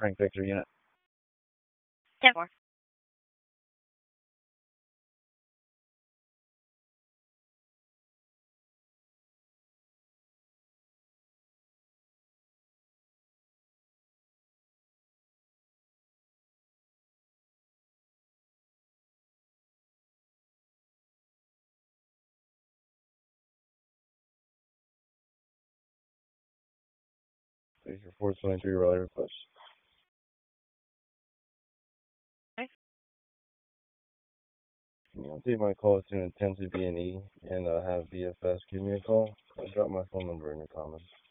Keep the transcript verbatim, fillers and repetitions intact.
Frank Victor unit. ten four. There's your four twenty-three relay request. Okay. You know, take my call to an intensive B and E and uh, have B F S give me a call. I'll drop my phone number in your comments.